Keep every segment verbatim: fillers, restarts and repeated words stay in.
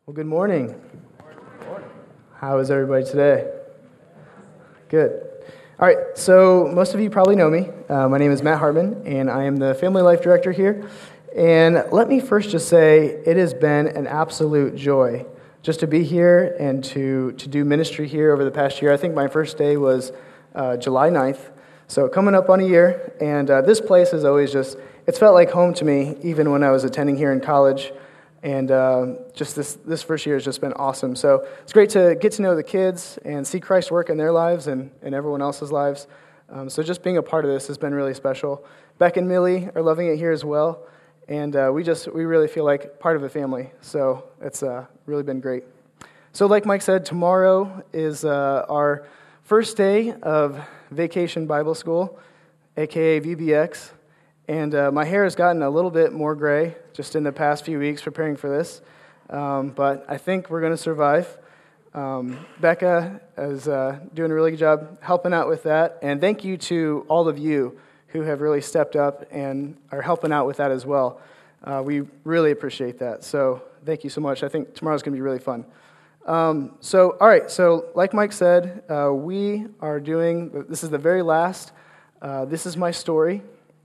Well, good morning. How is everybody today? Good. All right, so most of you probably know me. Uh, my name is Matt Hartman, and I am the Family Life Director here. And let me first just say, it has been an absolute joy just to be here and to, to do ministry here over the past year. I think my first day was uh, July ninth, so coming up on a year. And uh, this place has always just, it's felt like home to me, even when I was attending here in college. And uh, just this, this first year has just been awesome. So it's great to get to know the kids and see Christ work in their lives and, and everyone else's lives. Um, so just being a part of this has been really special. Beck and Millie are loving it here as well. And uh, we just, we really feel like part of a family. So it's uh, really been great. So like Mike said, tomorrow is uh, our first day of Vacation Bible School, a k a. V B X. And uh, my hair has gotten a little bit more gray just in the past few weeks preparing for this. Um, but I think we're going to survive. Um, Becca is uh, doing a really good job helping out with that. And thank you to all of you who have really stepped up and are helping out with that as well. Uh, we really appreciate that. So thank you so much. I think tomorrow's going to be really fun. Um, so, all right. So like Mike said, uh, we are doing, this is the very last, uh, This Is My Story.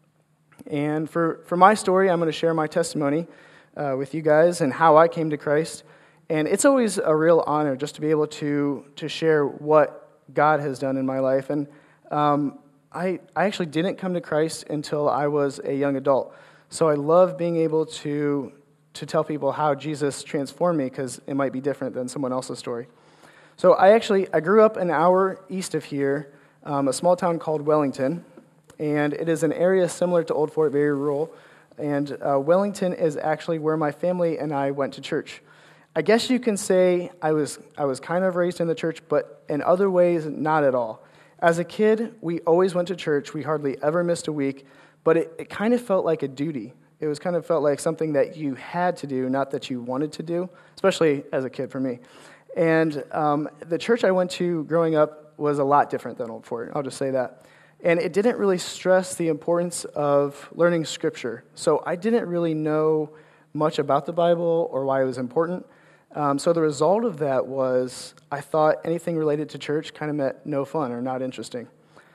And for, for my story, I'm going to share my testimony uh, with you guys and how I came to Christ. And it's always a real honor just to be able to to share what God has done in my life. And um, I, I actually didn't come to Christ until I was a young adult. So I love being able to, to tell people how Jesus transformed me, because it might be different than someone else's story. So I actually, I grew up an hour east of here, um, a small town called Wellington. And it is an area similar to Old Fort, very rural. And uh, Wellington is actually where my family and I went to church. I guess you can say I was I was kind of raised in the church, but in other ways, not at all. As a kid, we always went to church. We hardly ever missed a week, but it, it kind of felt like a duty. It was kind of felt like something that you had to do, not that you wanted to do, especially as a kid for me. And um, the church I went to growing up was a lot different than Old Fort. I'll just say that. And it didn't really stress the importance of learning Scripture. So I didn't really know much about the Bible or why it was important. Um, so the result of that was I thought anything related to church kind of meant no fun or not interesting.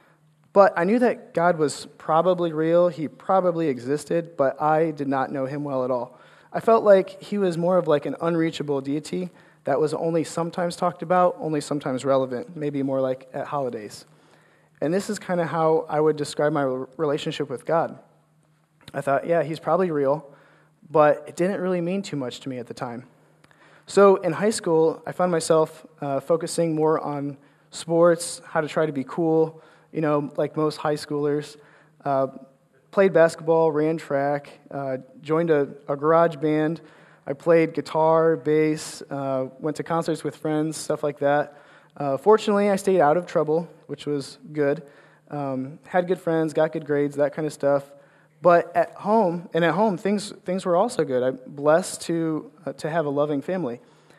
But I knew that God was probably real. He probably existed, but I did not know him well at all. I felt like he was more of like an unreachable deity that was only sometimes talked about, only sometimes relevant, maybe more like at holidays. And this is kind of how I would describe my relationship with God. I thought, yeah, he's probably real, but it didn't really mean too much to me at the time. So in high school, I found myself uh, focusing more on sports, how to try to be cool, you know, like most high schoolers. Uh, played basketball, ran track, uh, joined a, a garage band. I played guitar, bass, uh, went to concerts with friends, stuff like that. Uh, fortunately, I stayed out of trouble, which was good. Um, had good friends, got good grades, that kind of stuff. But at home, and at home, things things were also good. I'm blessed to uh, to have a loving family.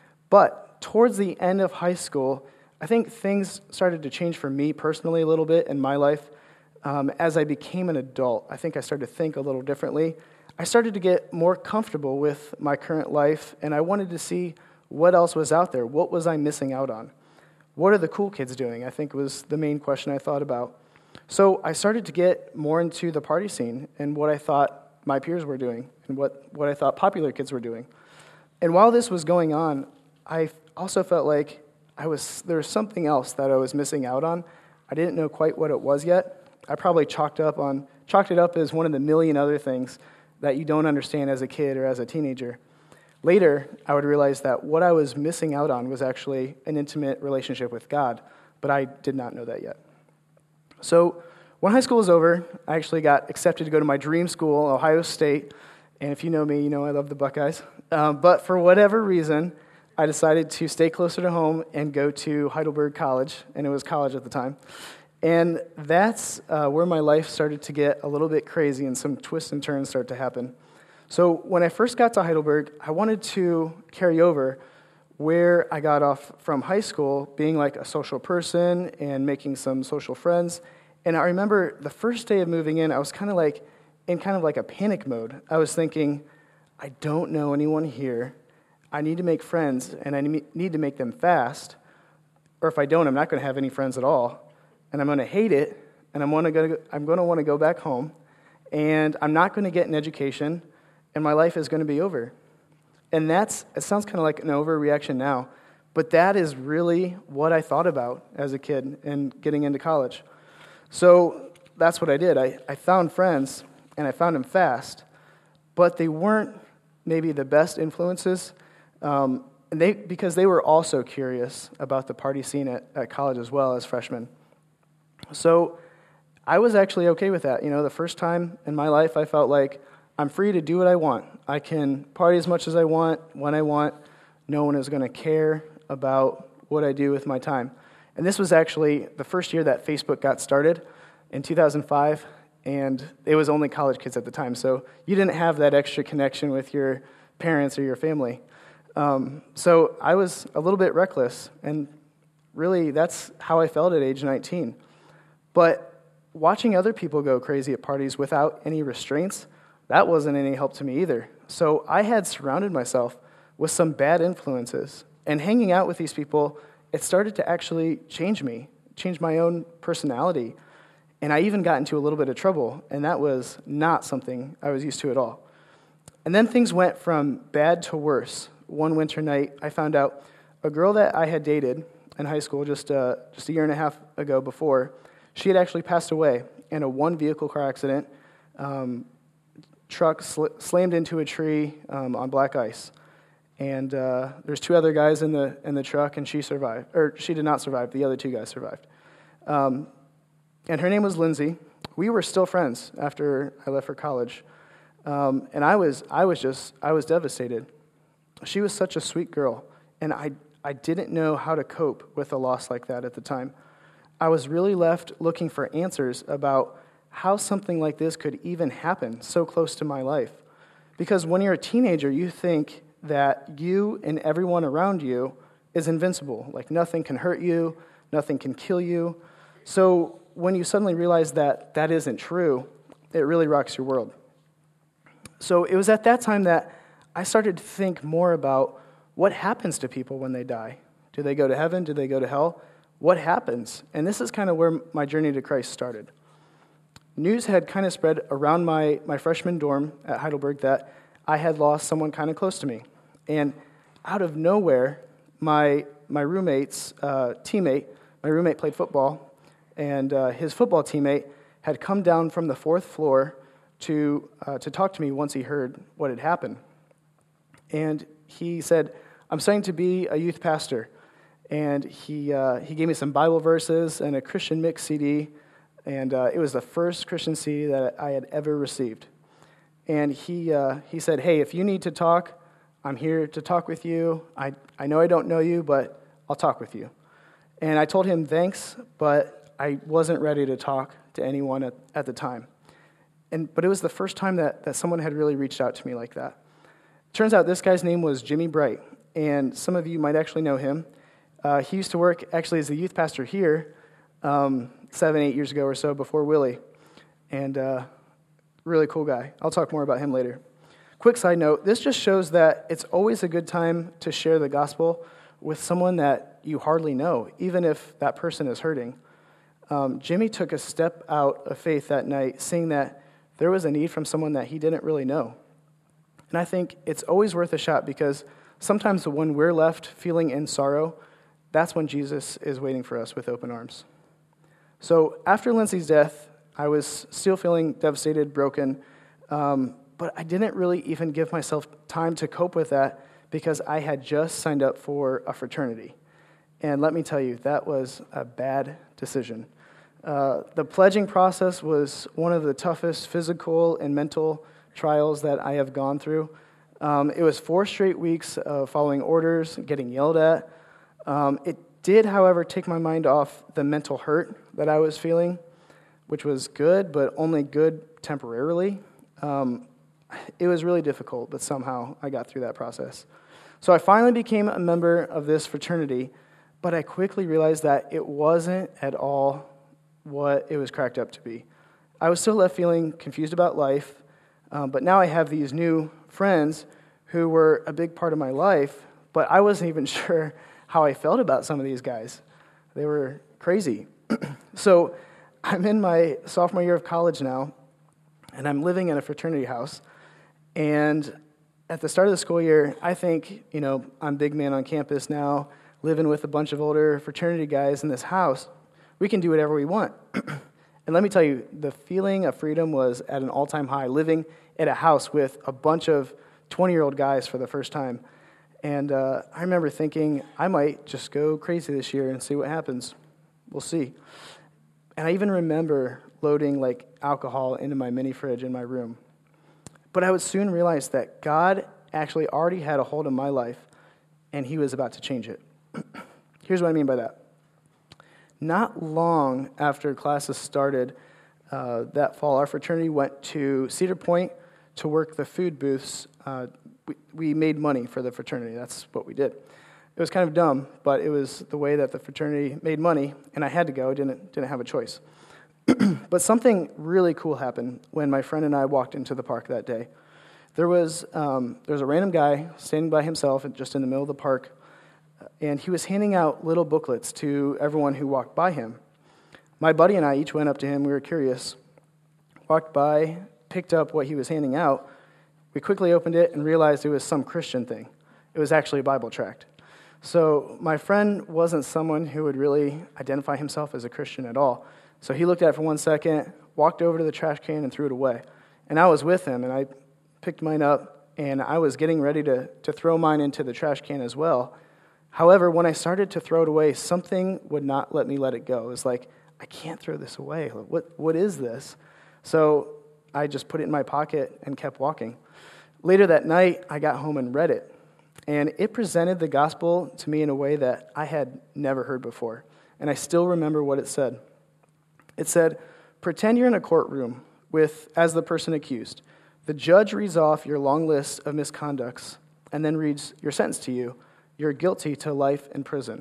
But towards the end of high school, I think things started to change for me personally a little bit in my life. Um, as I became an adult, I think I started to think a little differently. I started to get more comfortable with my current life, and I wanted to see what else was out there. What was I missing out on? What are the cool kids doing? I think was the main question I thought about. So I started to get more into the party scene and what I thought my peers were doing and what, what I thought popular kids were doing. And while this was going on, I also felt like I was there was something else that I was missing out on. I didn't know quite what it was yet. I probably chalked up on chalked it up as one of the million other things that you don't understand as a kid or as a teenager. Later, I would realize that what I was missing out on was actually an intimate relationship with God, but I did not know that yet. So when high school was over, I actually got accepted to go to my dream school, Ohio State, and if you know me, you know I love the Buckeyes. Um, but for whatever reason, I decided to stay closer to home and go to Heidelberg College, and it was college at the time. And that's uh, where my life started to get a little bit crazy and some twists and turns started to happen. So when I first got to Heidelberg, I wanted to carry over where I got off from high school, being like a social person and making some social friends. And I remember the first day of moving in, I was kind of like in kind of like a panic mode. I was thinking, I don't know anyone here. I need to make friends, and I need to make them fast, or if I don't, I'm not going to have any friends at all, and I'm going to hate it, and I'm going to I'm going to want to go back home, and I'm not going to get an education, and my life is going to be over. And that's, it sounds kind of like an overreaction now, but that is really what I thought about as a kid and getting into college. So that's what I did. I, I found friends, and I found them fast, but they weren't maybe the best influences, um, and they because they were also curious about the party scene at, at college as well as freshmen. So I was actually okay with that. You know, the first time in my life, I felt like I'm free to do what I want. I can party as much as I want, when I want. No one is going to care about what I do with my time. And this was actually the first year that Facebook got started in two thousand five, and it was only college kids at the time. So you didn't have that extra connection with your parents or your family. Um, so I was a little bit reckless, and really that's how I felt at age nineteen. But watching other people go crazy at parties without any restraints, that wasn't any help to me either. So I had surrounded myself with some bad influences. And hanging out with these people, it started to actually change me, change my own personality. And I even got into a little bit of trouble, and that was not something I was used to at all. And then things went from bad to worse. One winter night, I found out a girl that I had dated in high school just, uh, just a year and a half ago before, she had actually passed away in a one-vehicle car accident. Um, truck sl- slammed into a tree um, on black ice. And uh, there's two other guys in the in the truck, and she survived. Or she did not survive. The other two guys survived. Um, and her name was Lindsay. We were still friends after I left for college. Um, and I was I was just, I was devastated. She was such a sweet girl, and I, I didn't know how to cope with a loss like that at the time. I was really left looking for answers about how something like this could even happen so close to my life. Because when you're a teenager, you think that you and everyone around you is invincible. Like nothing can hurt you, nothing can kill you. So when you suddenly realize that that isn't true, it really rocks your world. So it was at that time that I started to think more about what happens to people when they die. Do they go to heaven? Do they go to hell? What happens? And this is kind of where my journey to Christ started. News had kind of spread around my, my freshman dorm at Heidelberg that I had lost someone kind of close to me. And out of nowhere, my my roommate's uh, teammate, my roommate played football, and uh, his football teammate had come down from the fourth floor to uh, to talk to me once he heard what had happened. And he said, "I'm starting to be a youth pastor." And he uh, he gave me some Bible verses and a Christian mix C D, and uh, it was the first Christian C D that I had ever received. And he uh, he said, "Hey, if you need to talk, I'm here to talk with you. I, I know I don't know you, but I'll talk with you." And I told him thanks, but I wasn't ready to talk to anyone at, at the time. And but it was the first time that, that someone had really reached out to me like that. Turns out this guy's name was Jimmy Bright, and some of you might actually know him. Uh, he used to work actually as a youth pastor here um, seven, eight years ago or so before Willie. And uh, really cool guy. I'll talk more about him later. Quick side note, this just shows that it's always a good time to share the gospel with someone that you hardly know, even if that person is hurting. Um, Jimmy took a step out of faith that night, seeing that there was a need from someone that he didn't really know. And I think it's always worth a shot because sometimes when we're left feeling in sorrow, that's when Jesus is waiting for us with open arms. So after Lindsay's death, I was still feeling devastated, broken, um, but I didn't really even give myself time to cope with that because I had just signed up for a fraternity. And let me tell you, that was a bad decision. Uh, the pledging process was one of the toughest physical and mental trials that I have gone through. Um, it was four straight weeks of following orders, getting yelled at. Um, it did, however, take my mind off the mental hurt that I was feeling, which was good, but only good temporarily. Um, it was really difficult, but somehow I got through that process. So I finally became a member of this fraternity, but I quickly realized that it wasn't at all what it was cracked up to be. I was still left feeling confused about life, um, but now I have these new friends who were a big part of my life, but I wasn't even sure how I felt about some of these guys. They were crazy. So I'm in my sophomore year of college now, and I'm living in a fraternity house. And at the start of the school year, I think, you know, I'm big man on campus now, living with a bunch of older fraternity guys in this house. We can do whatever we want. And let me tell you, the feeling of freedom was at an all-time high, living at a house with a bunch of twenty-year-old guys for the first time. And uh, I remember thinking, I might just go crazy this year and see what happens. We'll see. And I even remember loading like alcohol into my mini fridge in my room. But I would soon realize that God actually already had a hold of my life, and he was about to change it. Here's what I mean by that. Not long after classes started uh, that fall, our fraternity went to Cedar Point to work the food booths. Uh, we, we made money for the fraternity. That's what we did. It was kind of dumb, but it was the way that the fraternity made money, and I had to go. I didn't, didn't have a choice. But something really cool happened when my friend and I walked into the park that day. There was, um, there was a random guy standing by himself just in the middle of the park, and he was handing out little booklets to everyone who walked by him. My buddy and I each went up to him. We were curious, walked by, picked up what he was handing out. We quickly opened it and realized it was some Christian thing. It was actually a Bible tract. So my friend wasn't someone who would really identify himself as a Christian at all. So he looked at it for one second, walked over to the trash can, and threw it away. And I was with him, and I picked mine up, and I was getting ready to, to throw mine into the trash can as well. However, when I started to throw it away, something would not let me let it go. It was like, I can't throw this away. What What is this? So I just put it in my pocket and kept walking. Later that night, I got home and read it. And it presented the gospel to me in a way that I had never heard before. And I still remember what it said. It said, pretend you're in a courtroom with as the person accused. The judge reads off your long list of misconducts and then reads your sentence to you. You're guilty to life in prison.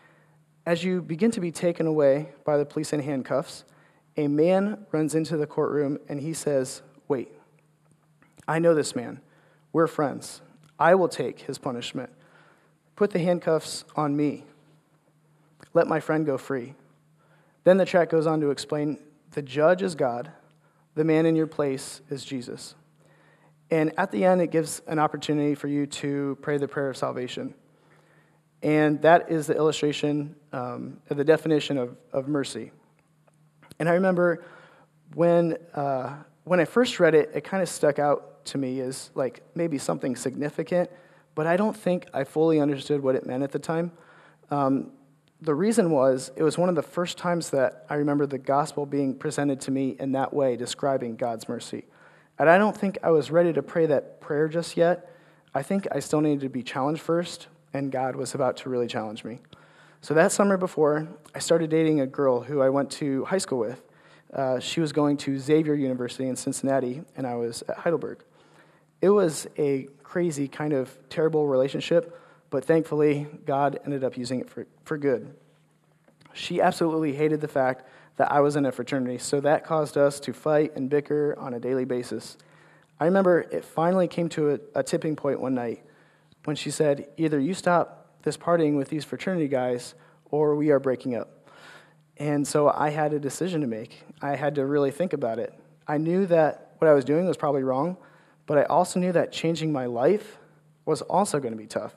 As you begin to be taken away by the police in handcuffs, a man runs into the courtroom and he says, wait, I know this man. We're friends. I will take his punishment. Put the handcuffs on me. Let my friend go free. Then the tract goes on to explain, the judge is God. The man in your place is Jesus. And at the end, it gives an opportunity for you to pray the prayer of salvation. And that is the illustration, um, of the definition of, of mercy. And I remember when uh, when I first read it, it kind of stuck out to me as like maybe something significant, but I don't think I fully understood what it meant at the time. Um, the reason was, it was one of the first times that I remember the gospel being presented to me in that way, describing God's mercy. And I don't think I was ready to pray that prayer just yet. I think I still needed to be challenged first, and God was about to really challenge me. So that summer before, I started dating a girl who I went to high school with. Uh, she was going to Xavier University in Cincinnati, and I was at Heidelberg. It was a crazy, kind of terrible relationship, but thankfully, God ended up using it for, for good. She absolutely hated the fact that I was in a fraternity, so that caused us to fight and bicker on a daily basis. I remember it finally came to a, a tipping point one night when she said, either you stop this partying with these fraternity guys, or we are breaking up. And so I had a decision to make. I had to really think about it. I knew that what I was doing was probably wrong, but I also knew that changing my life was also going to be tough.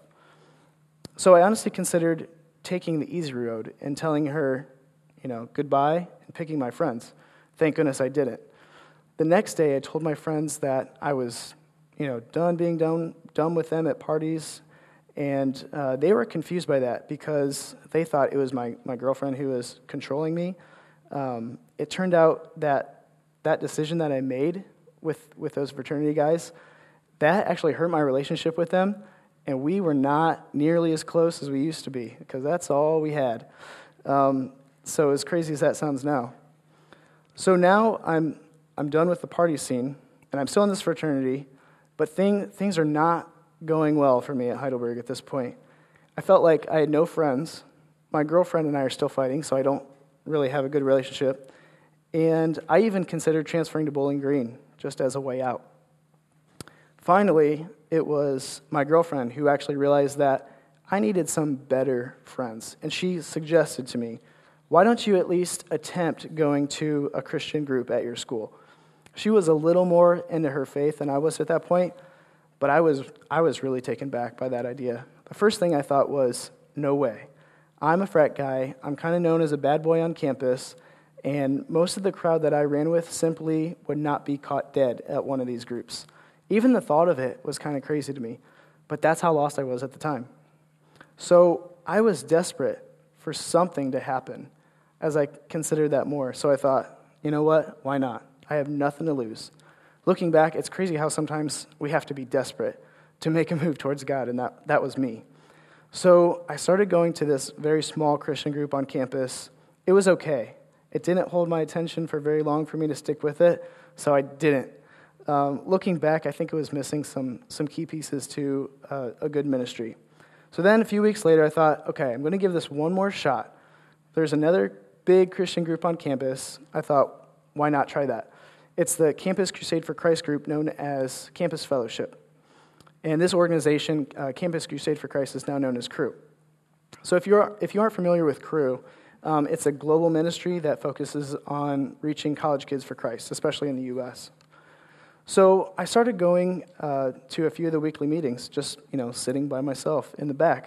So I honestly considered taking the easy road and telling her, you know, goodbye and picking my friends. Thank goodness I didn't. The next day, I told my friends that I was, you know, done being done, done with them at parties, and uh, they were confused by that because they thought it was my, my girlfriend who was controlling me. Um, it turned out that that decision that I made with, with those fraternity guys, that actually hurt my relationship with them, and we were not nearly as close as we used to be because that's all we had. Um, so as crazy as that sounds now. So now I'm I'm done with the party scene, and I'm still in this fraternity, but thing, things are not going well for me at Heidelberg at this point. I felt like I had no friends. My girlfriend and I are still fighting, so I don't really have a good relationship. And I even considered transferring to Bowling Green just as a way out. Finally, it was my girlfriend who actually realized that I needed some better friends. And she suggested to me, why don't you at least attempt going to a Christian group at your school? She was a little more into her faith than I was at that point, but I was I was really taken back by that idea. The first thing I thought was, no way. I'm a frat guy. I'm kind of known as a bad boy on campus, and most of the crowd that I ran with simply would not be caught dead at one of these groups. Even the thought of it was kind of crazy to me, but that's how lost I was at the time. So I was desperate for something to happen as I considered that more. So I thought, you know what? Why not? I have nothing to lose. Looking back, it's crazy how sometimes we have to be desperate to make a move towards God, and that, that was me. So I started going to this very small Christian group on campus. It was okay. It didn't hold my attention for very long for me to stick with it, so I didn't. Um, looking back, I think it was missing some, some key pieces to uh, a good ministry. So then a few weeks later, I thought, okay, I'm going to give this one more shot. There's another big Christian group on campus. I thought, why not try that? It's the Campus Crusade for Christ group known as Campus Fellowship. And this organization, uh, Campus Crusade for Christ, is now known as Cru. So if you're if you aren't familiar with Cru, um, it's a global ministry that focuses on reaching college kids for Christ, especially in the U S. So I started going uh, to a few of the weekly meetings, just you know, sitting by myself in the back,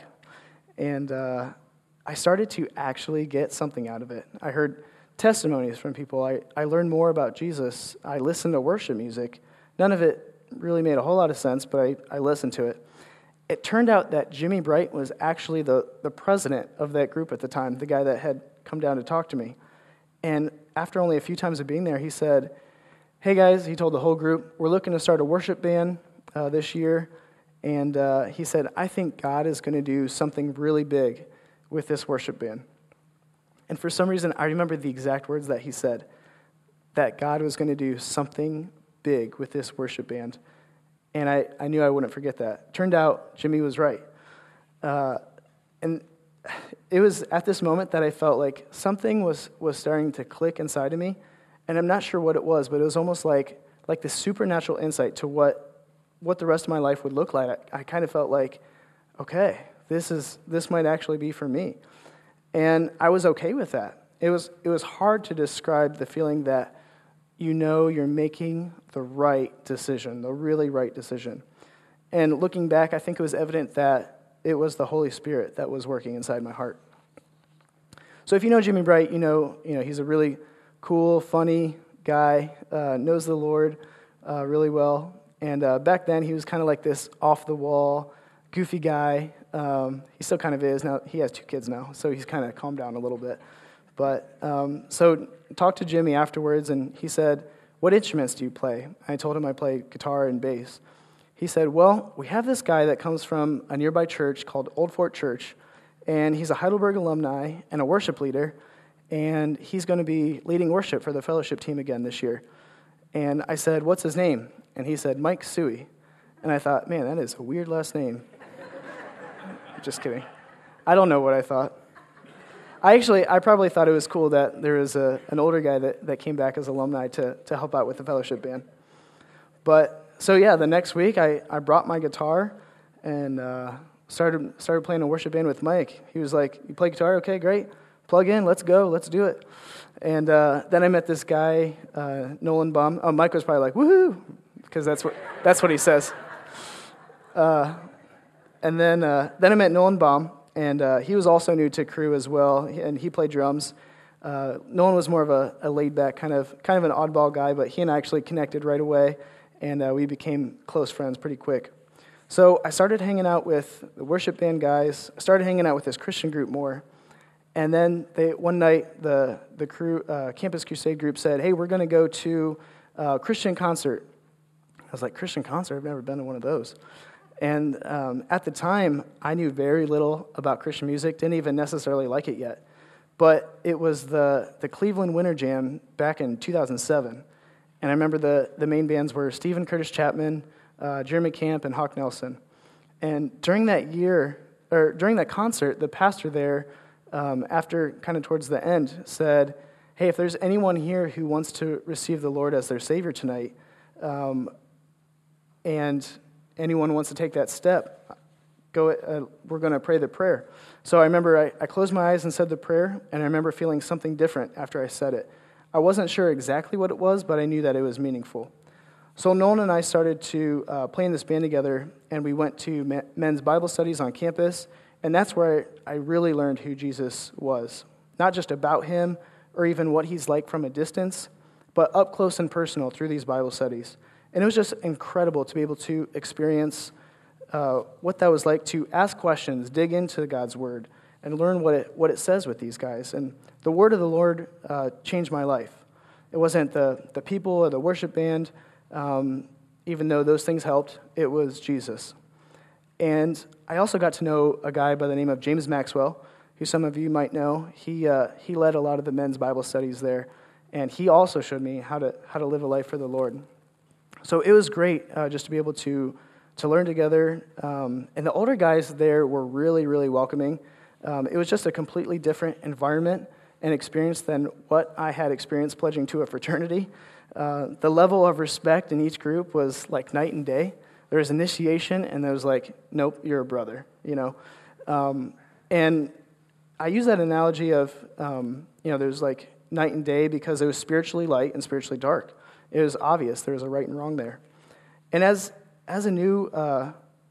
and uh, I started to actually get something out of it. I heard testimonies from people. I, I learned more about Jesus. I listened to worship music. None of it really made a whole lot of sense, but I, I listened to it. It turned out that Jimmy Bright was actually the, the president of that group at the time, the guy that had come down to talk to me. And after only a few times of being there, he said, hey guys, he told the whole group, we're looking to start a worship band uh, this year. And uh, he said, I think God is going to do something really big with this worship band. And for some reason, I remember the exact words that he said, that God was going to do something big with this worship band. And I, I knew I wouldn't forget that. Turned out, Jimmy was right. Uh, and it was at this moment that I felt like something was, was starting to click inside of me. And I'm not sure what it was, but it was almost like, like this supernatural insight to what, what the rest of my life would look like. I, I kind of felt like, okay, this is this might actually be for me. And I was okay with that. It was it was hard to describe the feeling that you know you're making the right decision, the really right decision. And looking back, I think it was evident that it was the Holy Spirit that was working inside my heart. So if you know Jimmy Bright, you know, you know he's a really cool, funny guy, uh, knows the Lord uh, really well. And uh, back then, he was kind of like this off-the-wall, goofy guy. Um, he still kind of is. Now he has two kids now, so he's kind of calmed down a little bit. But um, so talked to Jimmy afterwards, and he said, what instruments do you play? I told him I play guitar and bass. He said, well, we have this guy that comes from a nearby church called Old Fort Church, and he's a Heidelberg alumni and a worship leader, and he's going to be leading worship for the fellowship team again this year. And I said, what's his name? And he said, Mike Suey. And I thought, man, that is a weird last name. Just kidding. I don't know what I thought. I actually, I probably thought it was cool that there was a, an older guy that, that came back as alumni to, to help out with the fellowship band. But, so yeah, the next week I, I brought my guitar and uh, started started playing a worship band with Mike. He was like, you play guitar? Okay, great. Plug in, let's go, let's do it. And uh, then I met this guy, uh, Nolan Baum. Oh, Mike was probably like, woohoo, because that's what that's what he says. Uh, and then uh, then I met Nolan Baum, and uh, he was also new to Cru as well, and he played drums. Uh, Nolan was more of a, a laid-back, kind of kind of an oddball guy, but he and I actually connected right away, and uh, we became close friends pretty quick. So I started hanging out with the worship band guys. I started hanging out with this Christian group more. And then they, one night, the the Cru, uh, Campus Crusade group said, hey, we're going to go to a Christian concert. I was like, Christian concert? I've never been to one of those. And um, at the time, I knew very little about Christian music, didn't even necessarily like it yet. But it was the, the Cleveland Winter Jam back in two thousand seven. And I remember the, the main bands were Stephen Curtis Chapman, uh, Jeremy Camp, and Hawk Nelson. And during that year, or during that concert, the pastor there, Um, after kind of towards the end, said, hey, if there's anyone here who wants to receive the Lord as their Savior tonight, um, and anyone wants to take that step, go. Uh, we're going to pray the prayer. So I remember I, I closed my eyes and said the prayer, and I remember feeling something different after I said it. I wasn't sure exactly what it was, but I knew that it was meaningful. So Nolan and I started to uh, play in this band together, and we went to men's Bible studies on campus, and that's where I really learned who Jesus was. Not just about him or even what he's like from a distance, but up close and personal through these Bible studies. And it was just incredible to be able to experience uh, what that was like, to ask questions, dig into God's Word, and learn what it what it says with these guys. And the Word of the Lord uh, changed my life. It wasn't the, the people or the worship band, um, even though those things helped. It was Jesus. And I also got to know a guy by the name of James Maxwell, who some of you might know. He uh, he led a lot of the men's Bible studies there, and he also showed me how to how to live a life for the Lord. So it was great uh, just to be able to to learn together. Um, and the older guys there were really, really welcoming. Um, it was just a completely different environment and experience than what I had experienced pledging to a fraternity. Uh, the level of respect in each group was like night and day. There was initiation, and there was like, nope, you're a brother, you know. Um, and I use that analogy of, um, you know, there's like night and day because it was spiritually light and spiritually dark. It was obvious there was a right and wrong there. And as as a new uh,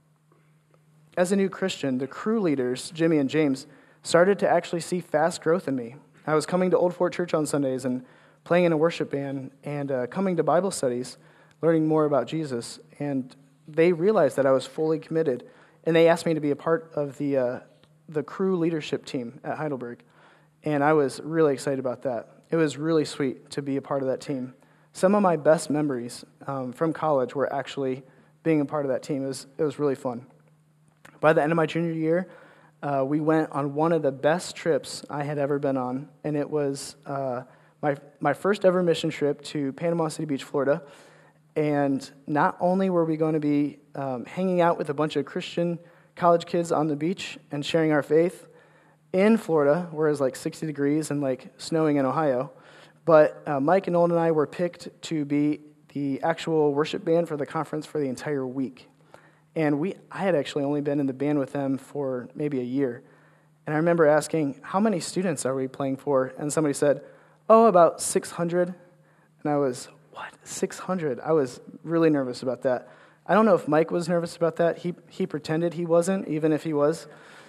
as a new Christian, the crew leaders, Jimmy and James, started to actually see fast growth in me. I was coming to Old Fort Church on Sundays and playing in a worship band and uh, coming to Bible studies, learning more about Jesus. And they realized that I was fully committed, and they asked me to be a part of the uh, the crew leadership team at Heidelberg. And I was really excited about that. It was really sweet to be a part of that team. Some of my best memories um, from college were actually being a part of that team. It was, it was really fun. By the end of my junior year, uh, we went on one of the best trips I had ever been on, and it was uh, my my first ever mission trip to Panama City Beach, Florida. And not only were we going to be um, hanging out with a bunch of Christian college kids on the beach and sharing our faith in Florida, where it's like sixty degrees and like snowing in Ohio, but uh, Mike and Nolan and I were picked to be the actual worship band for the conference for the entire week. And we, I had actually only been in the band with them for maybe a year. And I remember asking, how many students are we playing for? And somebody said, oh, about six hundred. And I was, what, six hundred? I was really nervous about that. I don't know if Mike was nervous about that. He he pretended he wasn't, even if he was.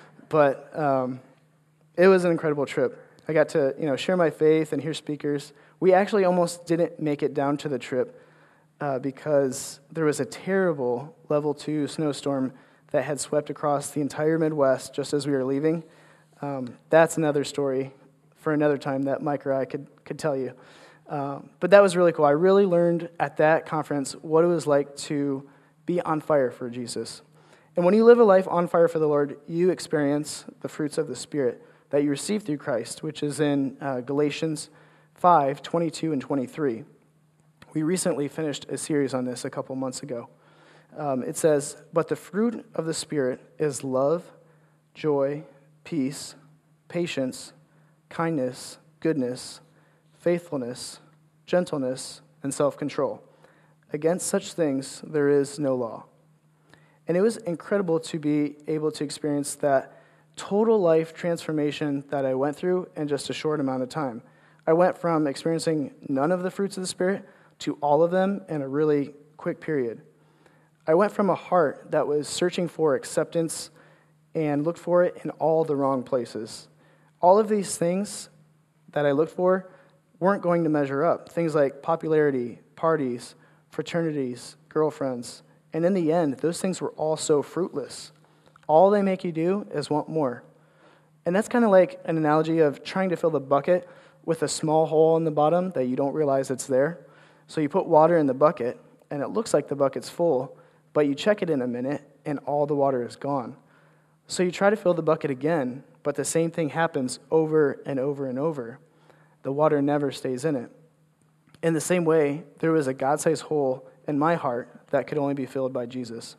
But um, it was an incredible trip. I got to, you know, share my faith and hear speakers. We actually almost didn't make it down to the trip uh, because there was a terrible level two snowstorm that had swept across the entire Midwest just as we were leaving. Um, that's another story for another time that Mike or I could, could tell you. Um, but that was really cool. I really learned at that conference what it was like to be on fire for Jesus. And when you live a life on fire for the Lord, you experience the fruits of the Spirit that you receive through Christ, which is in uh, Galatians five, twenty-two and twenty-three. We recently finished a series on this a couple months ago. Um, it says, but the fruit of the Spirit is love, joy, peace, patience, kindness, goodness, faithfulness, gentleness, and self-control. Against such things there is no law. And it was incredible to be able to experience that total life transformation that I went through in just a short amount of time. I went from experiencing none of the fruits of the Spirit to all of them in a really quick period. I went from a heart that was searching for acceptance and looked for it in all the wrong places. All of these things that I looked for weren't going to measure up. Things like popularity, parties, fraternities, girlfriends. And in the end, those things were all so fruitless. All they make you do is want more. And that's kind of like an analogy of trying to fill the bucket with a small hole in the bottom that you don't realize it's there. So you put water in the bucket, and it looks like the bucket's full, but you check it in a minute, and all the water is gone. So you try to fill the bucket again, but the same thing happens over and over and over. The water never stays in it. In the same way, there was a God-sized hole in my heart that could only be filled by Jesus.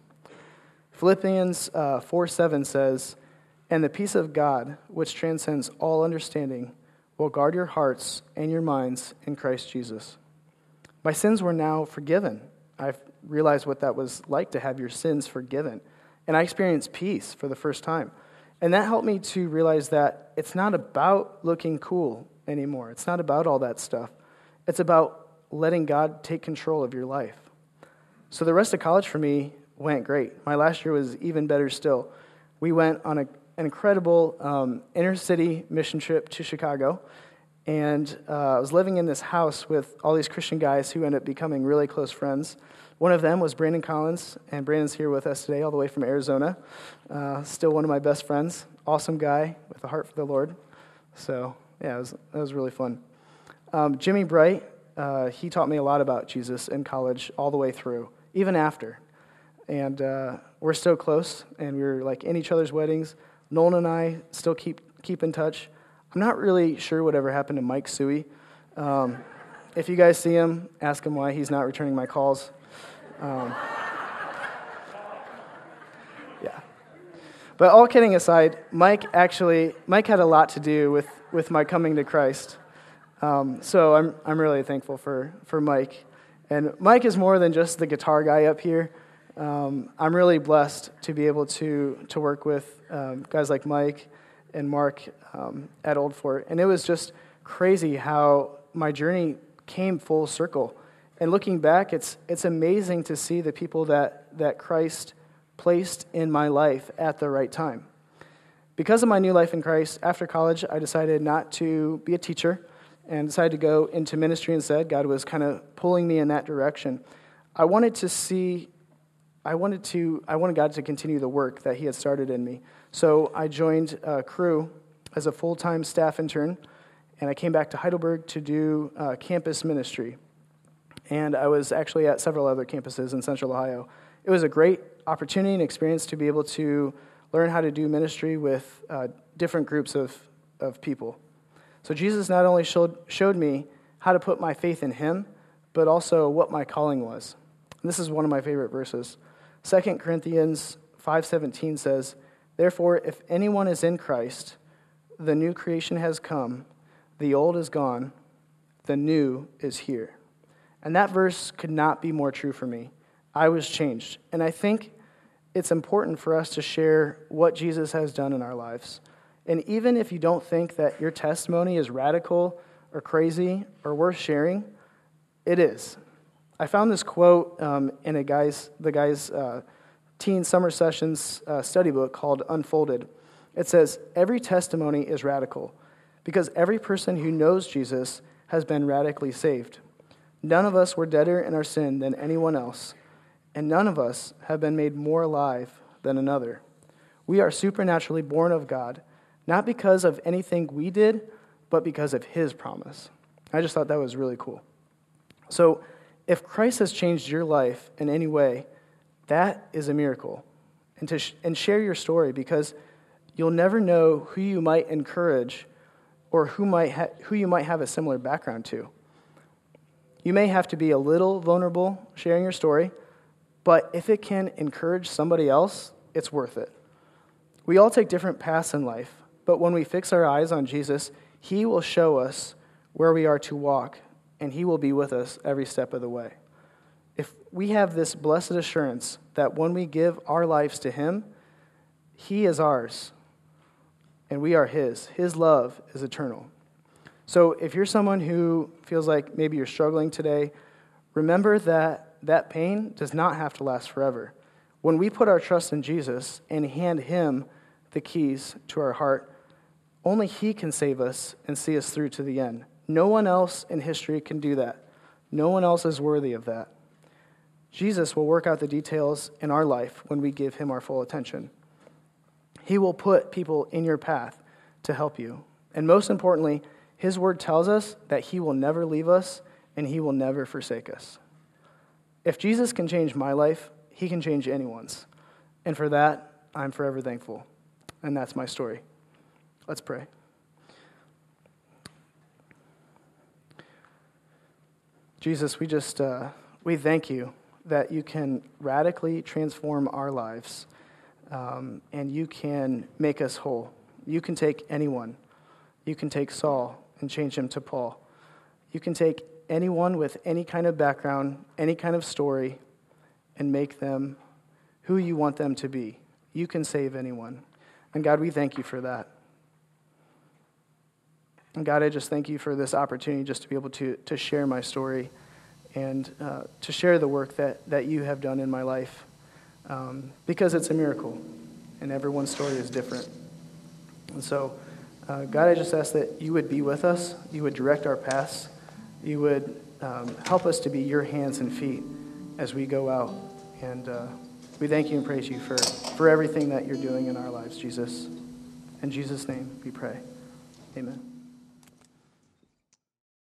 Philippians uh, four seven says, and the peace of God, which transcends all understanding, will guard your hearts and your minds in Christ Jesus. My sins were now forgiven. I've realize what that was like to have your sins forgiven. And I experienced peace for the first time. And that helped me to realize that it's not about looking cool anymore. It's not about all that stuff. It's about letting God take control of your life. So the rest of college for me went great. My last year was even better still. We went on a, an incredible um, inner-city mission trip to Chicago, and uh, I was living in this house with all these Christian guys who ended up becoming really close friends. One of them was Brandon Collins, and Brandon's here with us today all the way from Arizona. Uh, still one of my best friends. Awesome guy with a heart for the Lord. So, yeah, it was, it was really fun. Um, Jimmy Bright, uh, he taught me a lot about Jesus in college all the way through, even after. And uh, we're still close, and we were like in each other's weddings. Nolan and I still keep keep in touch. I'm not really sure whatever happened to Mike Suey. Um, if you guys see him, ask him why he's not returning my calls. Um, yeah. But all kidding aside, Mike actually, Mike had a lot to do with, with my coming to Christ. Um, so I'm I'm really thankful for, for Mike. And Mike is more than just the guitar guy up here. Um, I'm really blessed to be able to to work with um, guys like Mike and Mark um, at Old Fort. And it was just crazy how my journey came full circle. And looking back, it's it's amazing to see the people that, that Christ placed in my life at the right time. Because of my new life in Christ, after college, I decided not to be a teacher and decided to go into ministry instead. God was kind of pulling me in that direction. I wanted to see, I wanted to, I wanted God to continue the work that He had started in me. So I joined uh, Cru as a full-time staff intern, and I came back to Heidelberg to do uh, campus ministry. And I was actually at several other campuses in Central Ohio. It was a great opportunity and experience to be able to learn how to do ministry with uh, different groups of, of people. So Jesus not only showed, showed me how to put my faith in Him, but also what my calling was. And this is one of my favorite verses. Second Corinthians five seventeen says, "Therefore, if anyone is in Christ, the new creation has come, the old is gone, the new is here." And that verse could not be more true for me. I was changed. And I think it's important for us to share what Jesus has done in our lives. And even if you don't think that your testimony is radical or crazy or worth sharing, it is. I found this quote um, in a guy's the guy's uh, teen summer sessions uh, study book called Unfolded. It says, "Every testimony is radical because every person who knows Jesus has been radically saved. None of us were deader in our sin than anyone else, and none of us have been made more alive than another. We are supernaturally born of God, not because of anything we did, but because of His promise." I just thought that was really cool. So if Christ has changed your life in any way, that is a miracle. And to sh- and share your story, because you'll never know who you might encourage or who might ha- who you might have a similar background to. You may have to be a little vulnerable sharing your story, but if it can encourage somebody else, it's worth it. We all take different paths in life, but when we fix our eyes on Jesus, He will show us where we are to walk, and He will be with us every step of the way. If we have this blessed assurance that when we give our lives to Him, He is ours, and we are His. His love is eternal. So if you're someone who feels like maybe you're struggling today, remember that that pain does not have to last forever. When we put our trust in Jesus and hand Him the keys to our heart, only He can save us and see us through to the end. No one else in history can do that. No one else is worthy of that. Jesus will work out the details in our life when we give Him our full attention. He will put people in your path to help you. And most importantly, His word tells us that He will never leave us and He will never forsake us. If Jesus can change my life, He can change anyone's. And for that, I'm forever thankful. And that's my story. Let's pray. Jesus, we just, uh, we thank You that You can radically transform our lives, um, and You can make us whole. You can take anyone. You can take Saul and change him to Paul. You can take anyone with any kind of background, any kind of story, and make them who you want them to be. You can save anyone. And God, we thank you for that. And God, I just thank you for this opportunity just to be able to, to share my story and uh, to share the work that, that you have done in my life, um, because it's a miracle, and everyone's story is different. And so, uh, God, I just ask that you would be with us, you would direct our paths, you would um, help us to be your hands and feet as we go out. And uh, we thank you and praise you for, for everything that you're doing in our lives, Jesus. In Jesus' name we pray. Amen.